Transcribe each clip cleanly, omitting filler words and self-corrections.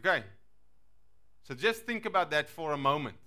Okay? So just think about that for a moment.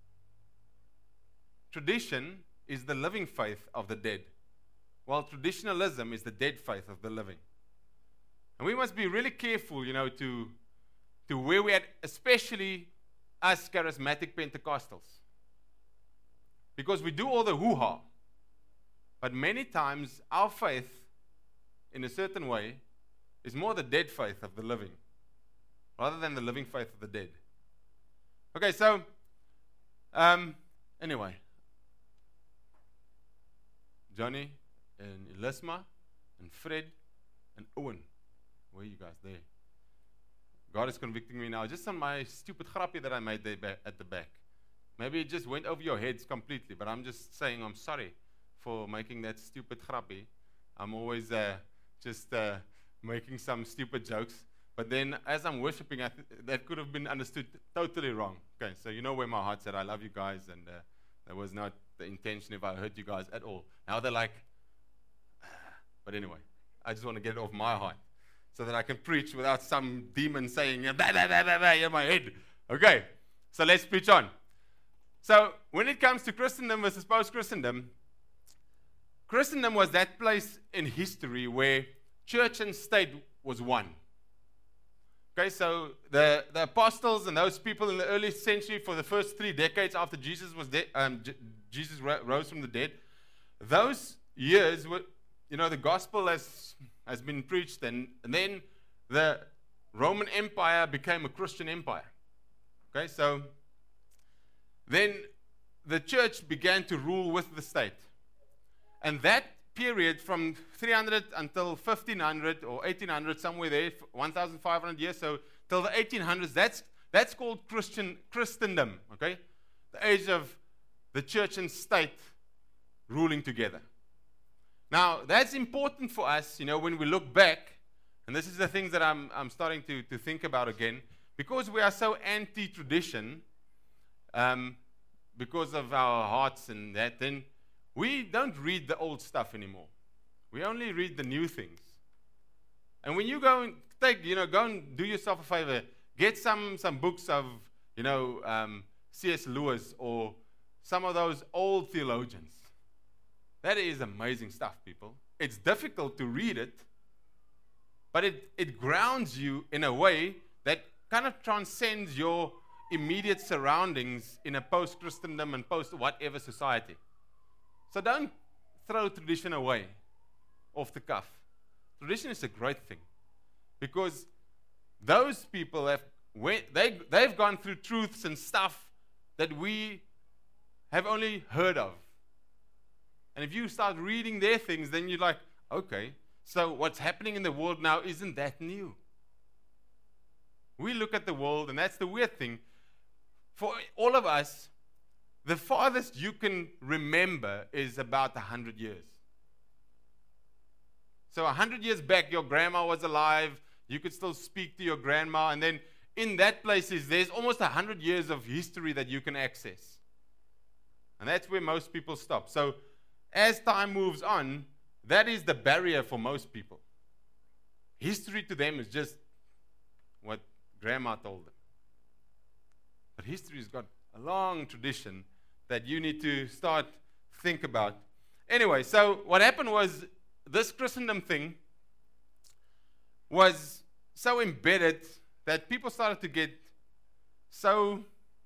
Tradition is the living faith of the dead, while traditionalism is the dead faith of the living. And we must be really careful, to where we're at, especially us charismatic Pentecostals. Because we do all the hoo-ha. But many times, our faith, in a certain way, is more the dead faith of the living, rather than the living faith of the dead. Okay, so, anyway. Johnny and Elisma and Fred and Owen. Where are you guys there? God is convicting me now just on my stupid grappie that I made there at the back. Maybe it just went over your heads completely, but I'm just saying I'm sorry for making that stupid grappie. I'm always just making some stupid jokes. But then as I'm worshiping, that could have been understood totally wrong. Okay, so you know where my heart's at. I love you guys, and that was not the intention if I hurt you guys at all. Now they're like, but anyway, I just want to get it off my heart so that I can preach without some demon saying, bah, bah, bah, bah, bah, in my head. Okay, so let's preach on. So when it comes to Christendom versus post-Christendom, Christendom was that place in history where church and state was one. Okay, so the apostles and those people in the early century, for the first 3 decades after Jesus was Jesus rose from the dead, those years were, the gospel has been preached, and then the Roman Empire became a Christian empire. Okay, so then the church began to rule with the state. And that period from 300 until 1500 or 1800, somewhere there, 1,500 years, so till the 1800s, that's called Christendom, okay? The age of the church and state ruling together. Now, that's important for us, when we look back, and this is the things that I'm starting to think about again, because we are so anti-tradition, because of our hearts and that, then we don't read the old stuff anymore. We only read the new things. And when you go and go and do yourself a favor, get some books of, C.S. Lewis or some of those old theologians. That is amazing stuff, people. It's difficult to read it, but it grounds you in a way that kind of transcends your immediate surroundings in a post-Christendom and post-whatever society. So don't throw tradition away off the cuff. Tradition is a great thing because those people they've gone through truths and stuff that we have only heard of. And if you start reading their things, then you're like, okay, so what's happening in the world now isn't that new. We look at the world, and that's the weird thing. For all of us, the farthest you can remember is about 100 years. So 100 years back, your grandma was alive. You could still speak to your grandma. And then in that place, there's almost 100 years of history that you can access. And that's where most people stop. So as time moves on, that is the barrier for most people. History to them is just what grandma told them. But history has got a long tradition that you need to start think about. Anyway, so what happened was this Christendom thing was so embedded that people started to get so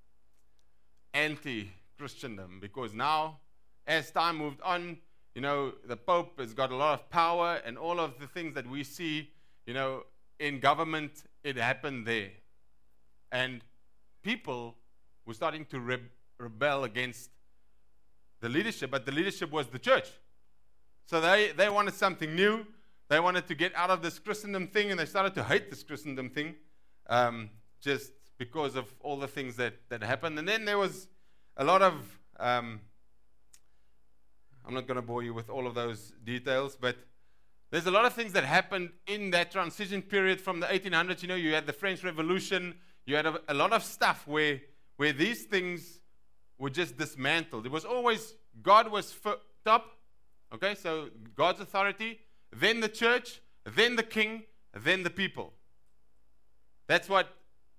anti-Christendom because now, as time moved on, the Pope has got a lot of power, and all of the things that we see, in government, it happened there. And people were starting to rebel against the leadership, but the leadership was the church. So they wanted something new. They wanted to get out of this Christendom thing, and they started to hate this Christendom thing just because of all the things that happened. And then there was a lot of, I'm not going to bore you with all of those details, but there's a lot of things that happened in that transition period from the 1800s. You had the French Revolution. You had a lot of stuff where these things were just dismantled. It was always God was top, okay, so God's authority, then the church, then the king, then the people. That's what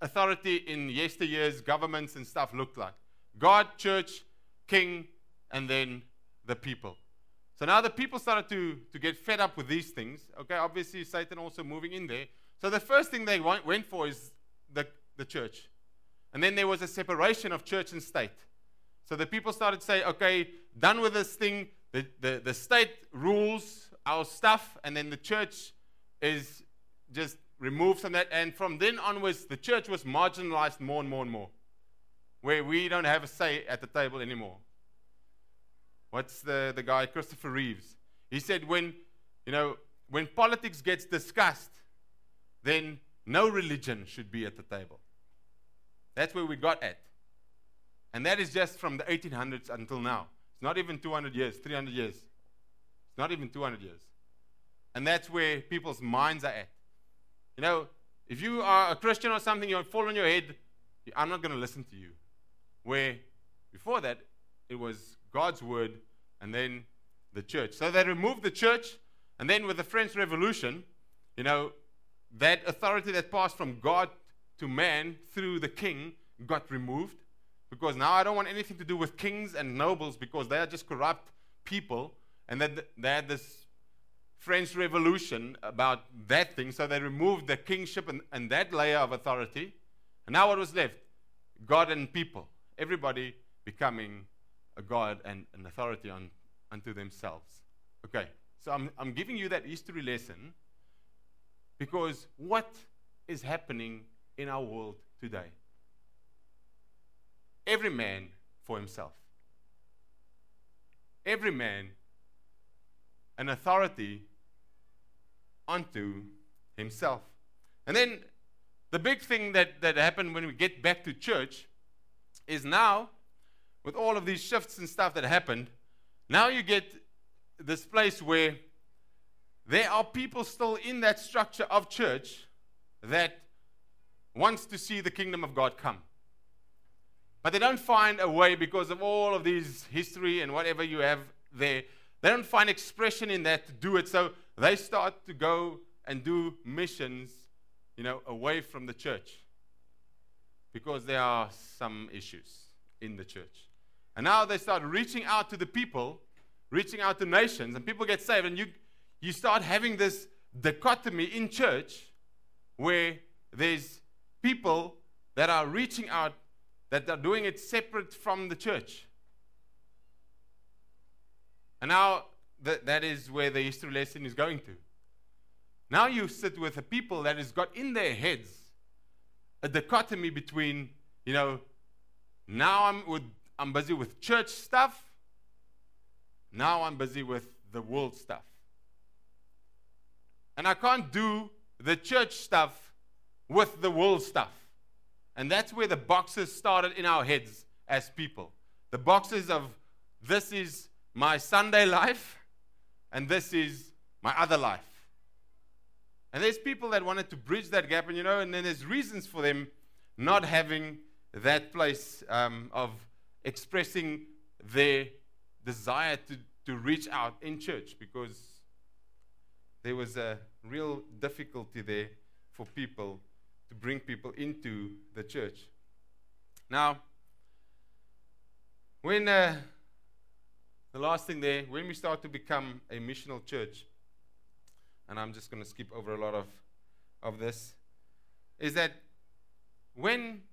authority in yesteryear's governments and stuff looked like. God, church, king, and then the people. So now the people started to get fed up with these things. Okay, obviously Satan also moving in there. So the first thing they went for is the church. And then there was a separation of church and state. So the people started to say, okay, done with this thing. The state rules our stuff, and then the church is just removed from that. And from then onwards, the church was marginalized more and more and more, where we don't have a say at the table anymore. What's the guy, Christopher Reeves? He said when politics gets discussed, then no religion should be at the table. That's where we got at. And that is just from the 1800s until now. It's not even 200 years, 300 years. It's not even 200 years. And that's where people's minds are at. You know, if you are a Christian or something, you fall on your head, I'm not going to listen to you. Where before that, it was God's word and then the church. So they removed the church, and then with the French Revolution, you know, that authority that passed from God to man through the king got removed, because now I don't want anything to do with kings and nobles, because they are just corrupt people. And then they had this French Revolution about that thing, so they removed the kingship and that layer of authority. And now what was left? God and people. Everybody becoming a God and an authority unto themselves. Okay, so I'm giving you that history lesson because what is happening in our world today? Every man for himself. Every man an authority unto himself. And then the big thing that happened when we get back to church is now, with all of these shifts and stuff that happened, now you get this place where there are people still in that structure of church that wants to see the kingdom of God come. But they don't find a way, because of all of these history and whatever you have there, they don't find expression in that to do it. So they start to go and do missions, you know, away from the church, because there are some issues in the church. And now they start reaching out to the people, reaching out to nations, and people get saved. And you start having this dichotomy in church where there's people that are reaching out, that are doing it separate from the church. And now that is where the history lesson is going to. Now you sit with a people that has got in their heads a dichotomy between, you know, now I'm busy with church stuff, now I'm busy with the world stuff. And I can't do the church stuff with the world stuff. And that's where the boxes started in our heads as people. The boxes of, this is my Sunday life, and this is my other life. And there's people that wanted to bridge that gap, and and then there's reasons for them not having that place of expressing their desire to reach out in church, because there was a real difficulty there for people to bring people into the church. Now, when the last thing there, when we start to become a missional church, and I'm just going to skip over a lot of this, is that when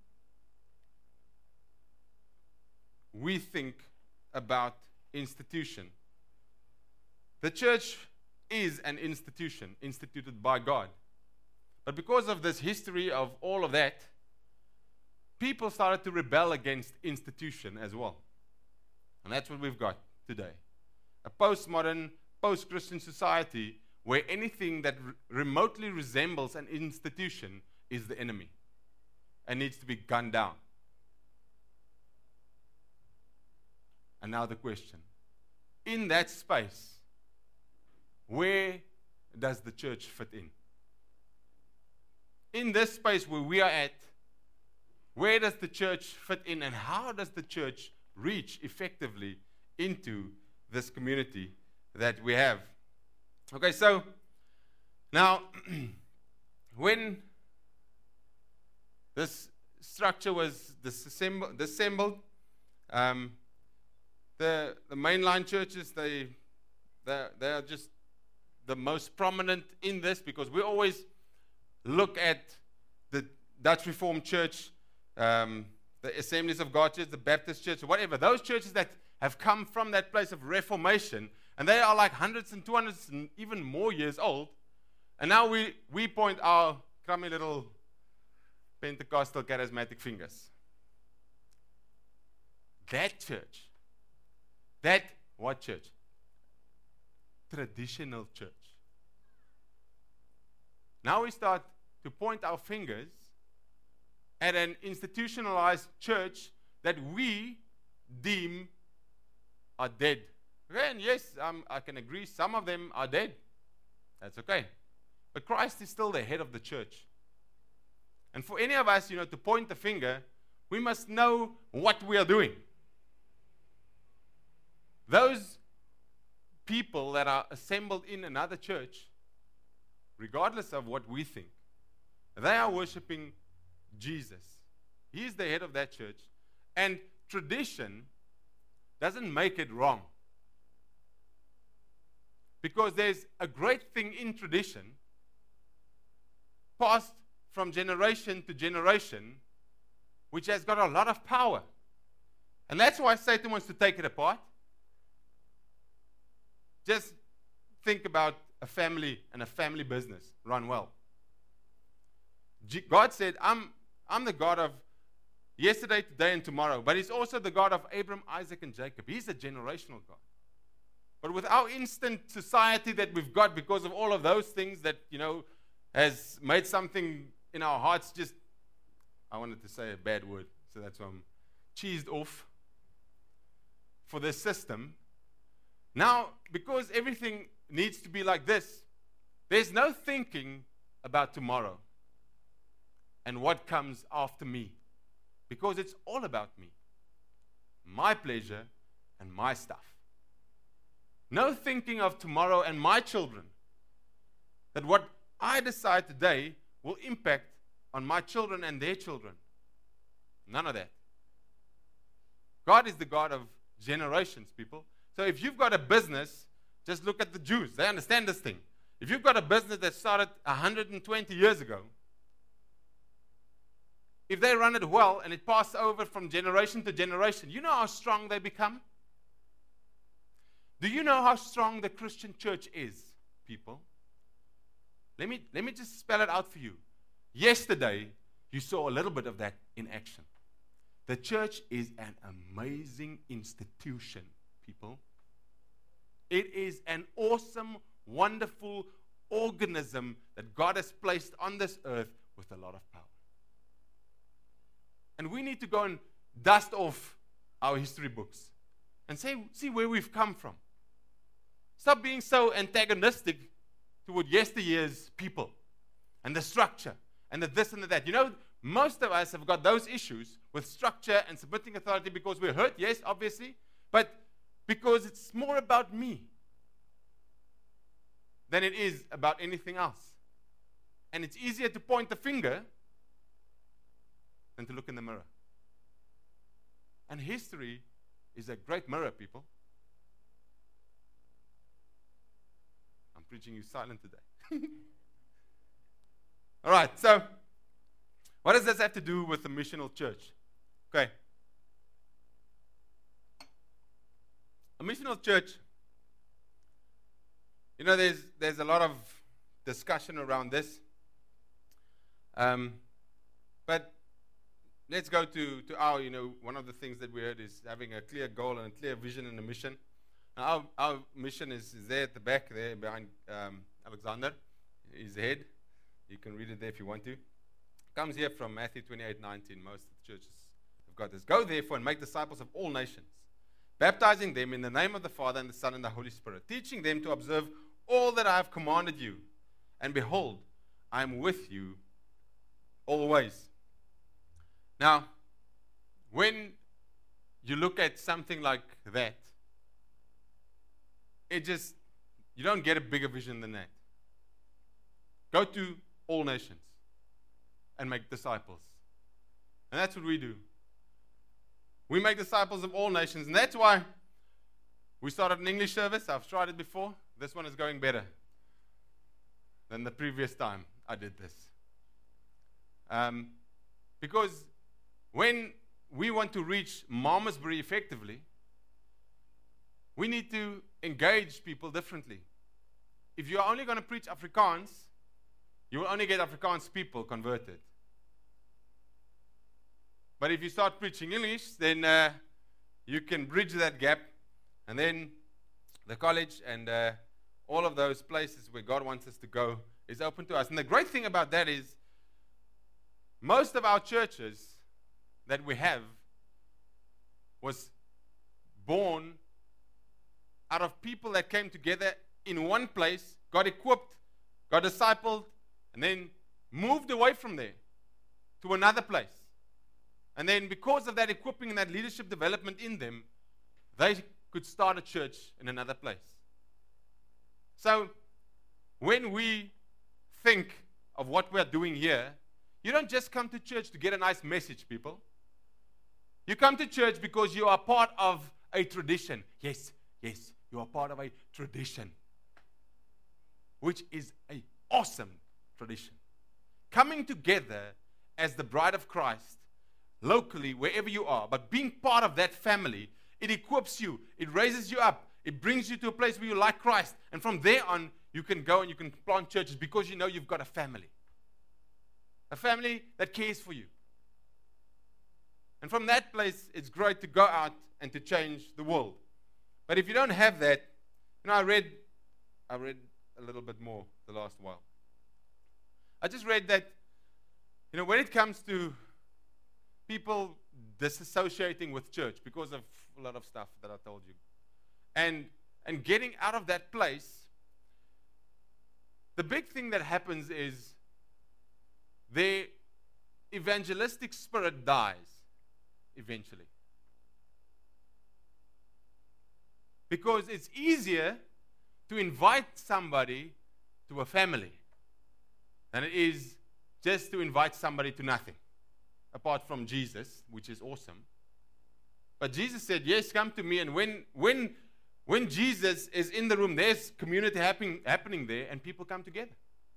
we think about institution, the church is an institution instituted by God. But because of this history of all of that, people started to rebel against institution as well. And that's what we've got today. A postmodern, post-Christian society where anything that remotely resembles an institution is the enemy and needs to be gunned down. And now the question, in that space, where does the church fit in? In this space where we are at, where does the church fit in, and how does the church reach effectively into this community that we have? Okay, so now when This structure was disassembled. The mainline churches, they are just the most prominent in this, because we always look at the Dutch Reformed Church, the Assemblies of God Church, the Baptist Church, whatever, those churches that have come from that place of Reformation, and they are like hundreds and 200s and even more years old, and now we point our crummy little Pentecostal charismatic fingers. That church, what church? Traditional church. Now we start to point our fingers at an institutionalized church that we deem are dead. Okay, and yes, I can agree, some of them are dead. That's okay. But Christ is still the head of the church. And for any of us, to point the finger, we must know what we are doing. Those people that are assembled in another church, regardless of what we think, they are worshiping Jesus. He is the head of that church. And tradition doesn't make it wrong. Because there's a great thing in tradition, passed from generation to generation, which has got a lot of power. And that's why Satan wants to take it apart. Just think about a family and a family business run well. God said, I'm the God of yesterday, today, and tomorrow. But He's also the God of Abraham, Isaac, and Jacob. He's a generational God. But with our instant society that we've got, because of all of those things that, has made something in our hearts just, I wanted to say a bad word, so that's why I'm cheesed off for this system. Now, because everything needs to be like this, there's no thinking about tomorrow and what comes after me, because it's all about me, my pleasure, and my stuff. No thinking of tomorrow and my children, that what I decide today will impact on my children and their children. None of that. God is the God of generations, people. So if you've got a business, just look at the Jews. They understand this thing. If you've got a business that started 120 years ago, if they run it well and it passes over from generation to generation, you know how strong they become? Do you know how strong the Christian church is, people? Let me just spell it out for you. Yesterday, you saw a little bit of that in action. The church is an amazing institution, people. It is an awesome, wonderful organism that God has placed on this earth with a lot of power. And we need to go and dust off our history books and see where we've come from. Stop being so antagonistic toward yesteryear's people and the structure and the this and the that. Most of us have got those issues with structure and submitting authority because we're hurt, yes, obviously, but because it's more about me than it is about anything else. And it's easier to point the finger than to look in the mirror. And history is a great mirror, people. I'm preaching you silent today. All right, so what does this have to do with the missional church? Okay. A missional church, there's a lot of discussion around this. But let's go to our, one of the things that we heard is having a clear goal and a clear vision and a mission. Now, our mission is there at the back, there behind Alexander, his head. You can read it there if you want to. It comes here from Matthew 28:19. Most of the churches have got this. Go therefore and make disciples of all nations, baptizing them in the name of the Father and the Son and the Holy Spirit, teaching them to observe all that I have commanded you. And behold, I am with you always. Now, when you look at something like that, you don't get a bigger vision than that. Go to all nations and make disciples. And that's what we do. We make disciples of all nations. And that's why we started an English service. I've tried it before. This one is going better than the previous time I did this. Because when we want to reach Malmesbury effectively, we need to engage people differently. If you're only going to preach Afrikaans, you will only get Afrikaans people converted. But if you start preaching English, then you can bridge that gap, and then the college and all of those places where God wants us to go is open to us. And the great thing about that is most of our churches that we have was born out of people that came together in one place, got equipped, got discipled, and then moved away from there to another place. And then because of that equipping and that leadership development in them, they could start a church in another place. So when we think of what we're doing here, you don't just come to church to get a nice message, people. You come to church because you are part of a tradition. Yes, you are part of a tradition, which is an awesome tradition. Coming together as the bride of Christ, locally, wherever you are, but being part of that family, it equips you, it raises you up, it brings you to a place where you like Christ, and from there on, you can go and you can plant churches because you know you've got a family that cares for you. And from that place, it's great to go out and to change the world. But if you don't have that, I read a little bit more the last while. I just read that, when it comes to people disassociating with church because of a lot of stuff that I told you, and getting out of that place, the big thing that happens is their evangelistic spirit dies eventually. Because it's easier to invite somebody to a family than it is just to invite somebody to nothing, apart from Jesus, which is awesome. But Jesus said, yes, come to me. And when Jesus is in the room, there's community happening there, and people come together.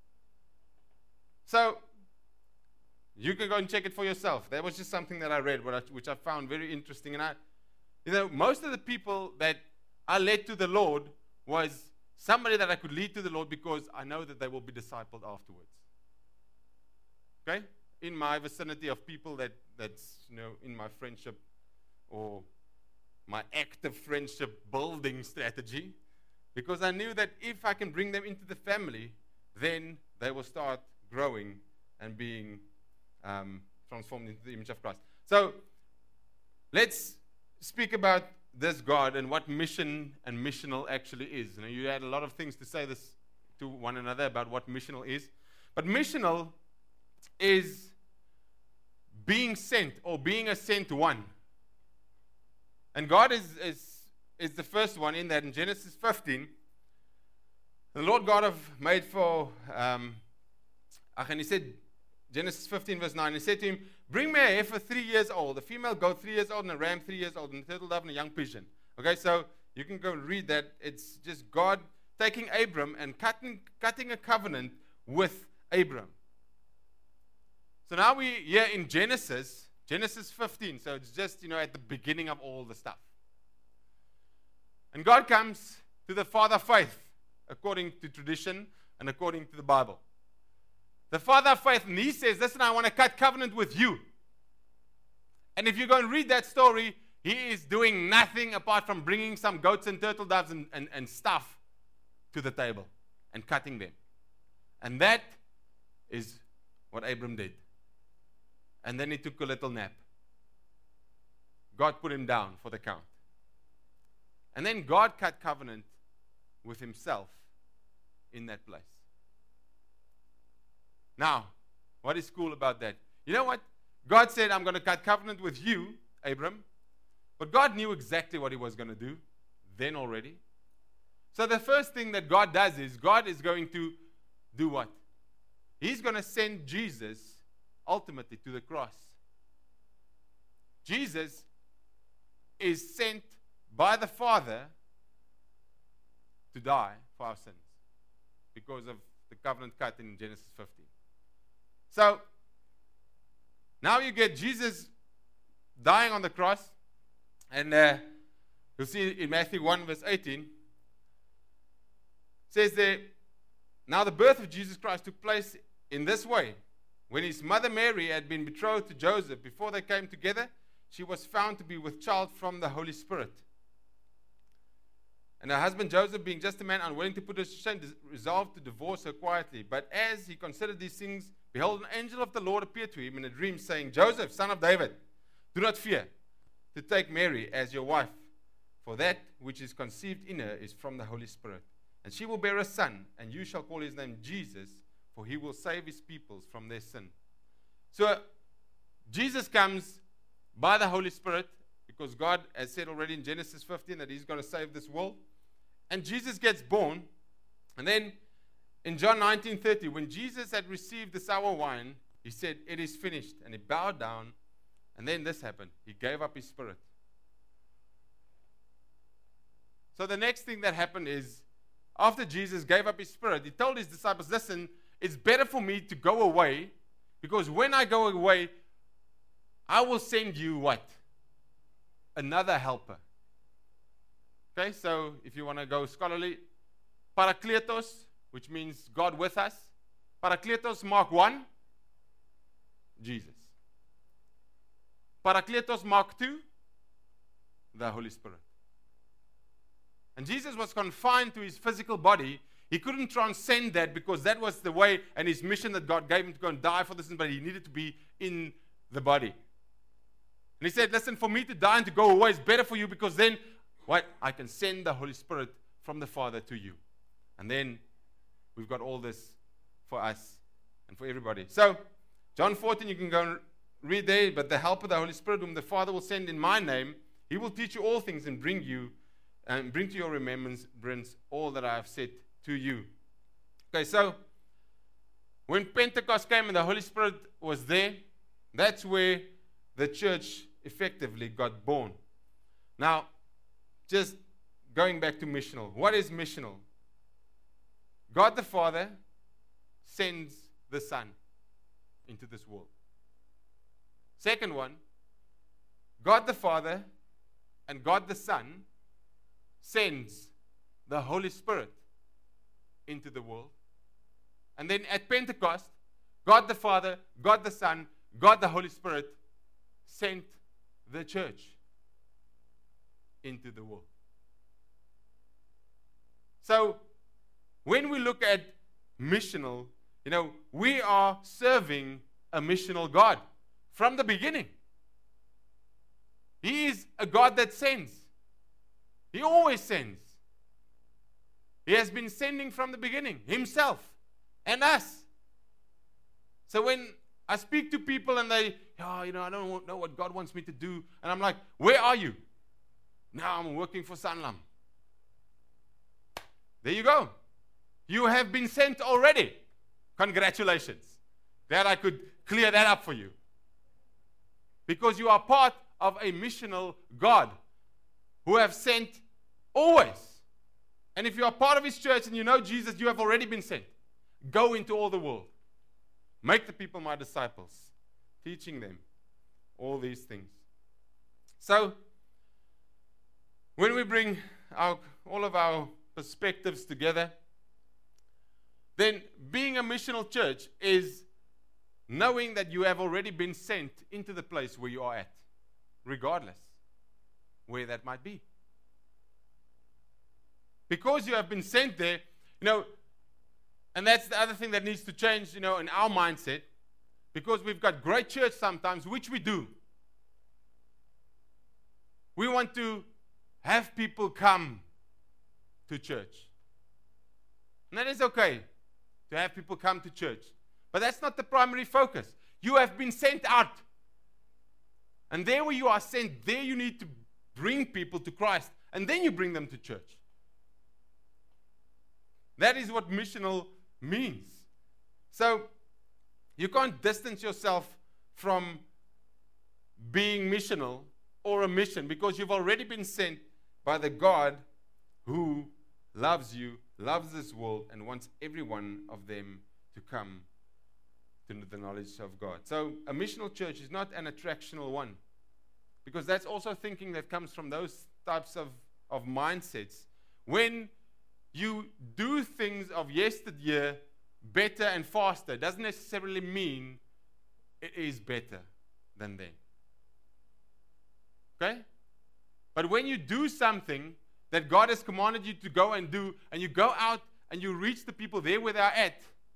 So you can go and check it for yourself. That was just something that I read, which I found very interesting. And most of the people that I led to the Lord was somebody that I could lead to the Lord because I know that they will be discipled afterwards. Okay? In my vicinity of people that's in my friendship or my active friendship building strategy, because I knew that if I can bring them into the family, then they will start growing and being transformed into the image of Christ. So let's speak about this God and what mission and missional actually is. You had a lot of things to say this to one another about what missional is, but missional is being sent or being a sent one. And God is the first one in that. In Genesis 15, the Lord God made for, and he said, Genesis 15 verse 9, he said to him, bring me a heifer 3 years old, a female goat 3 years old, and a ram 3 years old, and a turtle dove and a young pigeon. Okay, so you can go and read that. It's just God taking Abram and cutting a covenant with Abram. So now we're here in Genesis 15. So it's just, at the beginning of all the stuff. And God comes to the father of faith, according to tradition and according to the Bible. The father of faith, and he says, listen, I want to cut covenant with you. And if you go and read that story, he is doing nothing apart from bringing some goats and turtle doves and stuff to the table and cutting them. And that is what Abram did. And then he took a little nap. God put him down for the count. And then God cut covenant with himself in that place. Now, what is cool about that? You know what? God said, I'm going to cut covenant with you, Abram. But God knew exactly what he was going to do then already. So the first thing that God does is God is going to do what? He's going to send Jesus ultimately to the cross. Jesus is sent by the Father to die for our sins because of the covenant cut in Genesis 15. So, now you get Jesus dying on the cross, and you'll see in Matthew 1 verse 18, says there, now the birth of Jesus Christ took place in this way. When his mother Mary had been betrothed to Joseph, before they came together, she was found to be with child from the Holy Spirit. And her husband Joseph, being just a man unwilling to put her to shame, resolved to divorce her quietly. But as he considered these things, behold, an angel of the Lord appeared to him in a dream, saying, Joseph, son of David, do not fear to take Mary as your wife, for that which is conceived in her is from the Holy Spirit. And she will bear a son, and you shall call his name Jesus, for he will save his peoples from their sin. So Jesus comes by the Holy Spirit, because God has said already in Genesis 15 that he's going to save this world. And Jesus gets born. And then in John 19:30, when Jesus had received the sour wine, he said, it is finished. And he bowed down. And then this happened. He gave up his spirit. So the next thing that happened is, after Jesus gave up his spirit, he told his disciples, listen, it's better for me to go away, because when I go away, I will send you what? Another helper. Okay, so if you want to go scholarly, Parakletos, which means God with us. Parakletos, Mark 1, Jesus. Parakletos, Mark 2, the Holy Spirit. And Jesus was confined to his physical body. He couldn't transcend that, because that was the way and his mission that God gave him to go and die for this, but he needed to be in the body. And he said, listen, for me to die and to go away is better for you, because then what? I can send the Holy Spirit from the Father to you. And then we've got all this for us and for everybody. So, John 14, you can go and read there, but the helper, the Holy Spirit, whom the Father will send in my name, he will teach you all things and bring to your remembrance all that I have said to you. Okay, so when Pentecost came and the Holy Spirit was there, that's where the church effectively got born. Now, just going back to missional. What is missional? God the Father sends the Son into this world. Second one, God the Father and God the Son sends the Holy Spirit into the world. And then at Pentecost, God the Father, God the Son, God the Holy Spirit sent the church into the world. So, when we look at missional, we are serving a missional God from the beginning. He is a God that sends. He always sends. He has been sending from the beginning, himself and us. So when I speak to people and they, I don't know what God wants me to do, and I'm like, where are you? Now I'm working for Sanlam. There you go. You have been sent already. Congratulations. Glad I could clear that up for you. Because you are part of a missional God who have sent always. And if you are part of his church and you know Jesus, you have already been sent. Go into all the world. Make the people my disciples, teaching them all these things. So, when we bring all of our perspectives together, then being a missional church is knowing that you have already been sent into the place where you are at, regardless where that might be. Because you have been sent there, and that's the other thing that needs to change, in our mindset, because we've got great church sometimes, which we do. We want to have people come to church. And that is okay to have people come to church. But that's not the primary focus. You have been sent out. And there where you are sent, there you need to bring people to Christ. And then you bring them to church. That is what missional means. So, you can't distance yourself from being missional or a mission, because you've already been sent by the God who loves you, loves this world, and wants every one of them to come to the knowledge of God. So a missional church is not an attractional one, because that's also thinking that comes from those types of mindsets. When you do things of yesteryear better and faster, doesn't necessarily mean it is better than then. Okay? But when you do something that God has commanded you to go and do, and you go out and you reach the people there where they are at,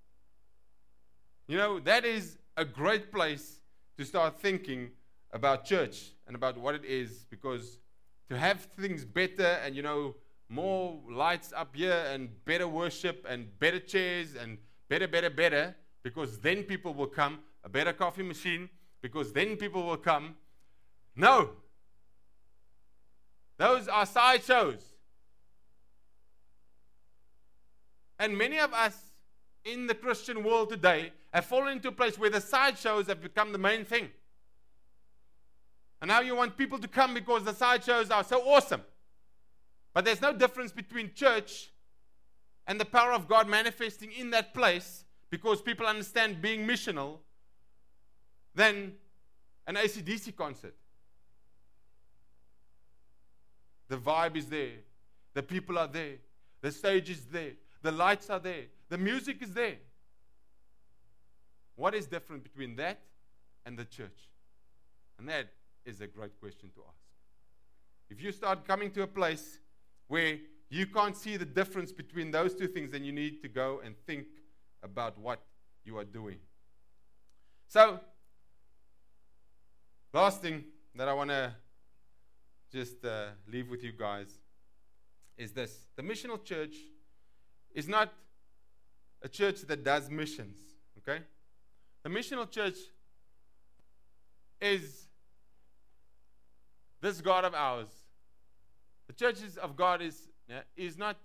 that is a great place to start thinking about church and about what it is, because to have things better and, more lights up here and better worship and better chairs and better, because then people will come, a better coffee machine, because then people will come. No. Those are sideshows. And many of us in the Christian world today have fallen into a place where the sideshows have become the main thing. And now you want people to come because the sideshows are so awesome. But there's no difference between church and the power of God manifesting in that place, because people understand being missional, than an AC/DC concert. The vibe is there. The people are there. The stage is there. The lights are there. The music is there. What is different between that and the church? And that is a great question to ask. If you start coming to a place where you can't see the difference between those two things, then you need to go and think about what you are doing. So, last thing that I want to just leave with you guys is this. The missional church is not a church that does missions, okay? The missional church is this God of ours. The churches of God is not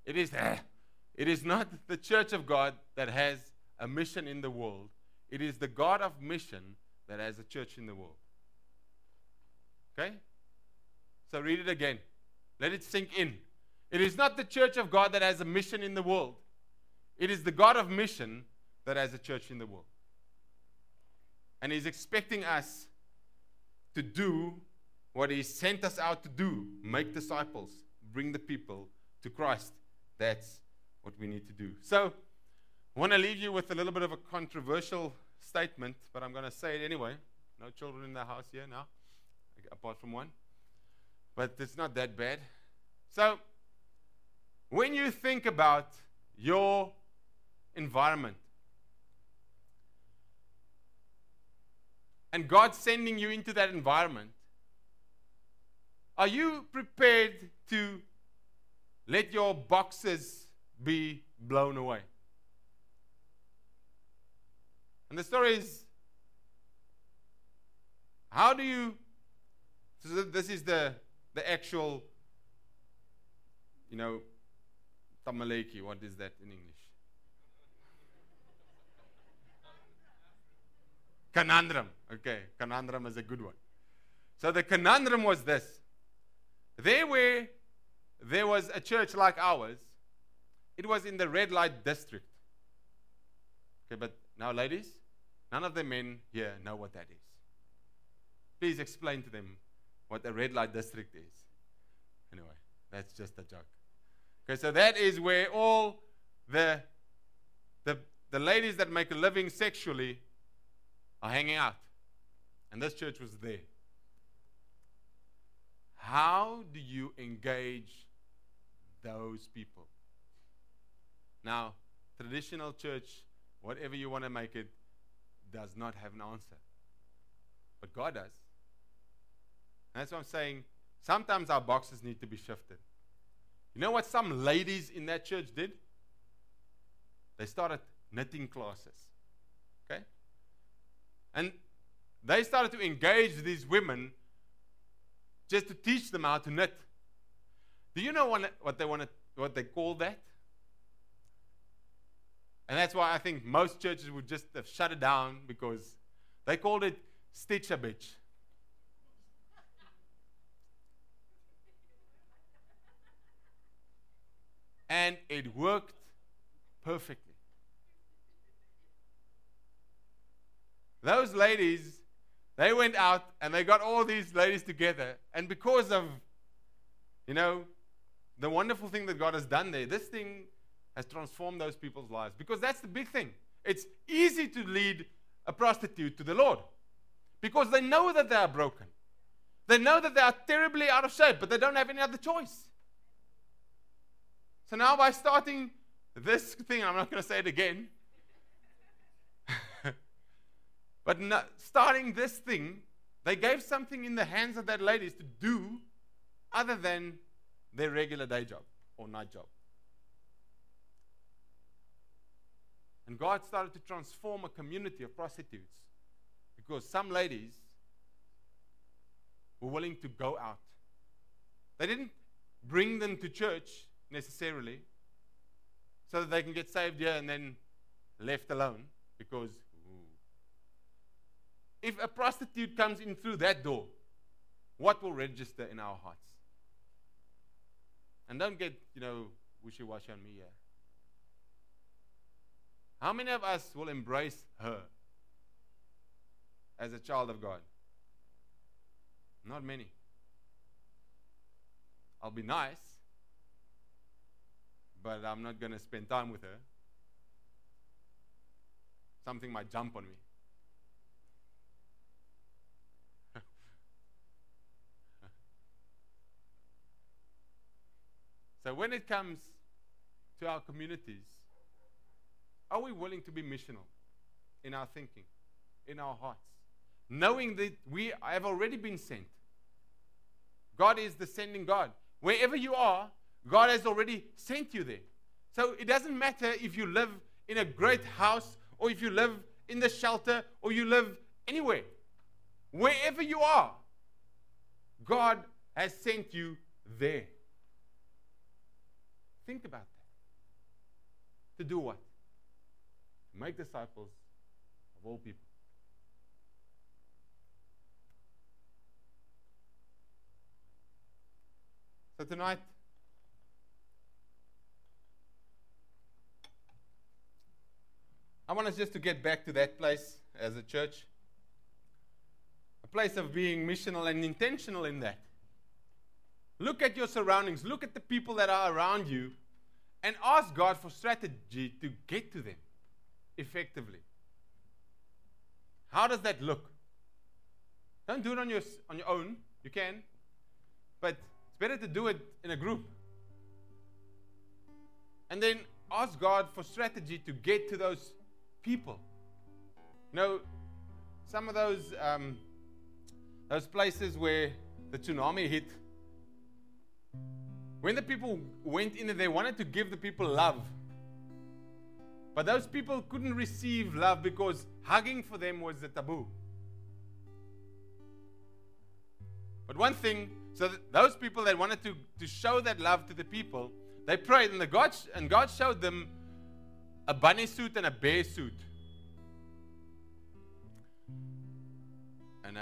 the church of God that has a mission in the world. It is the God of mission that has a church in the world. Okay? So read it again. Let it sink in. It is not the church of God that has a mission in the world. It is the God of mission that has a church in the world. And He's expecting us to do what He sent us out to do. Make disciples. Bring the people to Christ. That's what we need to do. So, I want to leave you with a little bit of a controversial statement, but I'm going to say it anyway. No children in the house here now, apart from one. But it's not that bad. So, when you think about your environment and God sending you into that environment, are you prepared to let your boxes be blown away? And the story is, how do you, so this is the actual, tamaleki, what is that in English? Conundrum. Okay, conundrum is a good one. So the conundrum was this. There was a church like ours, it was in the red light district. Okay, but now ladies, none of the men here know what that is. Please explain to them what a red light district is. Anyway, that's just a joke. Okay, so that is where all the ladies that make a living sexually are hanging out. And this church was there. How do you engage those people? Now, traditional church, whatever you want to make it, does not have an answer. But God does. And that's what I'm saying. Sometimes our boxes need to be shifted. You know what some ladies in that church did? They started knitting classes. Okay? And they started to engage these women just to teach them how to knit. Do you know what they call that? And that's why I think most churches would just have shut it down, because they called it stitch a bitch. And it worked perfectly. Those ladies, they went out and they got all these ladies together. And because of, the wonderful thing that God has done there, this thing has transformed those people's lives. Because that's the big thing. It's easy to lead a prostitute to the Lord. Because they know that they are broken. They know that they are terribly out of shape, but they don't have any other choice. So now by starting this thing, I'm not going to say it again, but starting this thing, they gave something in the hands of that ladies to do other than their regular day job or night job. And God started to transform a community of prostitutes because some ladies were willing to go out. They didn't bring them to church necessarily so that they can get saved here and then left alone, because if a prostitute comes in through that door, what will register in our hearts? And don't get, wishy-washy on me here. How many of us will embrace her as a child of God? Not many. I'll be nice, but I'm not going to spend time with her. Something might jump on me. So when it comes to our communities, are we willing to be missional in our thinking, in our hearts, knowing that we have already been sent? God is the sending God. Wherever you are, God has already sent you there. So it doesn't matter if you live in a great house or if you live in the shelter or you live anywhere. Wherever you are, God has sent you there. Think about that. To do what? To make disciples of all people. So tonight, I want us just to get back to that place as a church. A place of being missional and intentional in that. Look at your surroundings. Look at the people that are around you and ask God for strategy to get to them effectively. How does that look? Don't do it on your own. You can. But it's better to do it in a group. And then ask God for strategy to get to those people. Some of those places where the tsunami hit, when the people went in there, they wanted to give the people love. But those people couldn't receive love because hugging for them was a taboo. But one thing, so that those people that wanted to show that love to the people, they prayed, and God showed them a bunny suit and a bear suit. And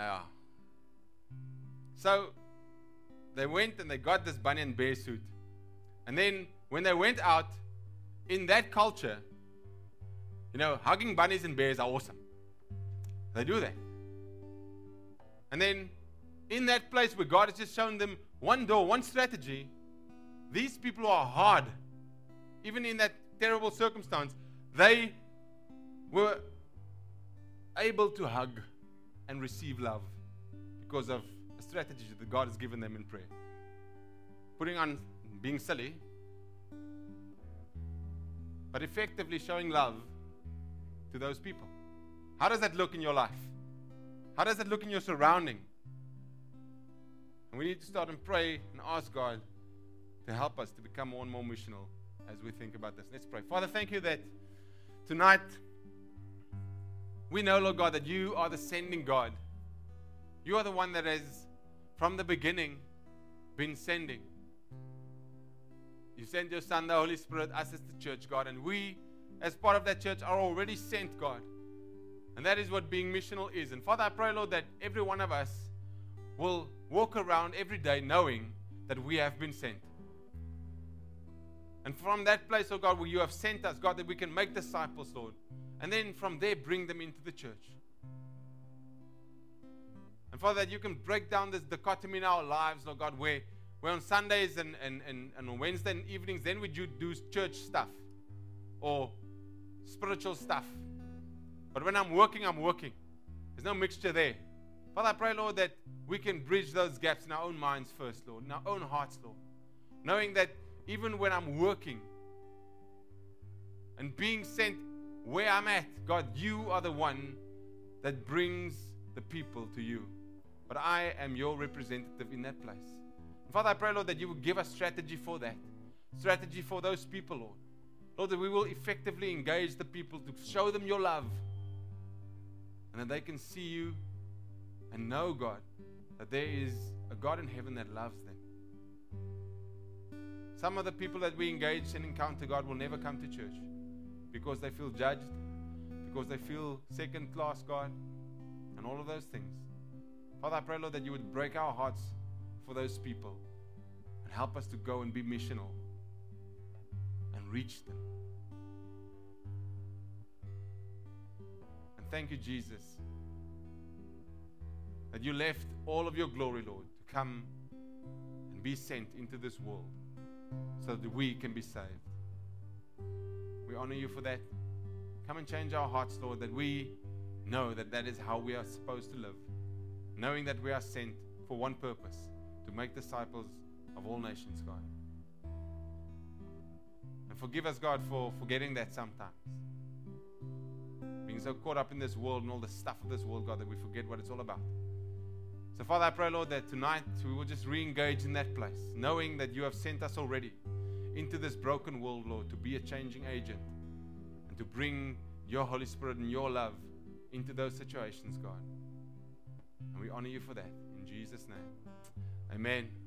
so they went and they got this bunny and bear suit. And then when they went out, in that culture, hugging bunnies and bears are awesome. They do that. And then in that place where God has just shown them one door, one strategy, these people are hard. Even in that terrible circumstance, they were able to hug and receive love because of a strategy that God has given them in prayer. Putting on being silly, but effectively showing love to those people. How does that look in your life? How does that look in your surrounding? And we need to start and pray and ask God to help us to become more and more missional as we think about this. Let's pray. Father, thank you that tonight we know, Lord God, that you are the sending God. You are the one that has, from the beginning, been sending. You sent your Son, the Holy Spirit, us as the church, God, and we, as part of that church, are already sent, God. And that is what being missional is. And Father, I pray, Lord, that every one of us will walk around every day knowing that we have been sent. And from that place, oh God, where you have sent us, God, that we can make disciples, Lord. And then from there, bring them into the church. And Father, that you can break down this dichotomy in our lives, Lord God, where on Sundays and on Wednesday evenings, then we do church stuff or spiritual stuff. But when I'm working, I'm working. There's no mixture there. Father, I pray, Lord, that we can bridge those gaps in our own minds first, Lord, in our own hearts, Lord. Knowing that even when I'm working and being sent where I'm at, God, you are the one that brings the people to you. But I am your representative in that place. Father, I pray, Lord, that you will give us strategy for that. Strategy for those people, Lord. Lord, that we will effectively engage the people to show them your love. And that they can see you and know, God, that there is a God in heaven that loves them. Some of the people that we engage and encounter, God, will never come to church because they feel judged, because they feel second class, God, and all of those things. Father, I pray, Lord, that you would break our hearts for those people and help us to go and be missional and reach them. And thank you, Jesus, that you left all of your glory, Lord, to come and be sent into this world so that we can be saved. We honor you for that. Come and change our hearts, Lord, that we know that that is how we are supposed to live, knowing that we are sent for one purpose, to make disciples of all nations, God. And forgive us, God, for forgetting that sometimes. Being so caught up in this world and all the stuff of this world, God, that we forget what it's all about. So, Father, I pray, Lord, that tonight we will just re-engage in that place, knowing that you have sent us already into this broken world, Lord, to be a changing agent and to bring your Holy Spirit and your love into those situations, God. And we honor you for that. In Jesus' name. Amen.